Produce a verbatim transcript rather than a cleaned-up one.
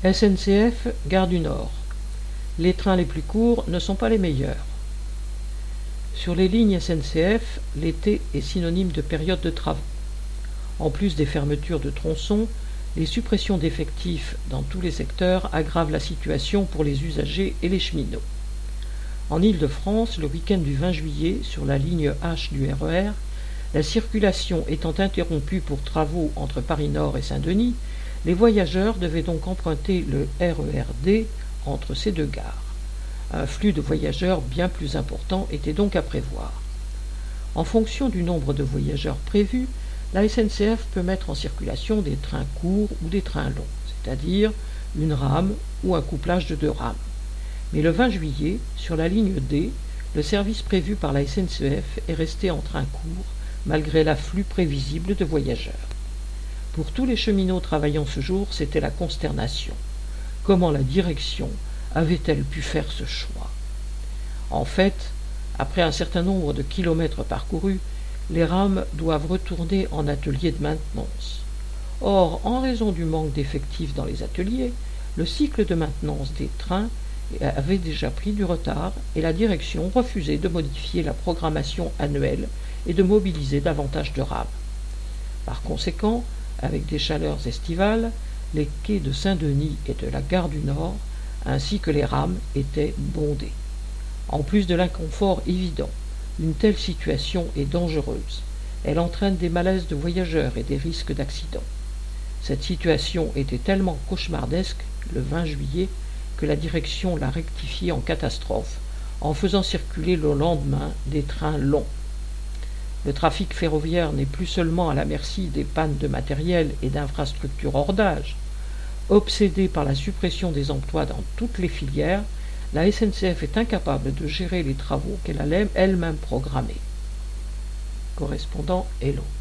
S N C F, Gare du Nord. Les trains les plus courts ne sont pas les meilleurs. Sur les lignes S N C F, l'été est synonyme de période de travaux. En plus des fermetures de tronçons, les suppressions d'effectifs dans tous les secteurs aggravent la situation pour les usagers et les cheminots. En Île-de-France, le week-end du vingt juillet, sur la ligne H du R E R, la circulation étant interrompue pour travaux entre Paris-Nord et Saint-Denis, les voyageurs devaient donc emprunter le R E R D entre ces deux gares. Un flux de voyageurs bien plus important était donc à prévoir. En fonction du nombre de voyageurs prévus, la S N C F peut mettre en circulation des trains courts ou des trains longs, c'est-à-dire une rame ou un couplage de deux rames. Mais le vingt juillet, sur la ligne D, le service prévu par la S N C F est resté en train court, malgré l'afflux prévisible de voyageurs. Pour tous les cheminots travaillant ce jour, c'était la consternation. Comment la direction avait-elle pu faire ce choix? En fait, après un certain nombre de kilomètres parcourus, les rames doivent retourner en atelier de maintenance. Or, en raison du manque d'effectifs dans les ateliers, le cycle de maintenance des trains avait déjà pris du retard et la direction refusait de modifier la programmation annuelle et de mobiliser davantage de rames. Par conséquent, avec des chaleurs estivales, les quais de Saint-Denis et de la gare du Nord, ainsi que les rames, étaient bondés. En plus de l'inconfort évident, une telle situation est dangereuse. Elle entraîne des malaises de voyageurs et des risques d'accidents. Cette situation était tellement cauchemardesque, le vingt juillet, que la direction l'a rectifiée en catastrophe, en faisant circuler le lendemain des trains longs. Le trafic ferroviaire n'est plus seulement à la merci des pannes de matériel et d'infrastructures hors d'âge. Obsédée par la suppression des emplois dans toutes les filières, la S N C F est incapable de gérer les travaux qu'elle a elle-même programmés. Correspondant Hello.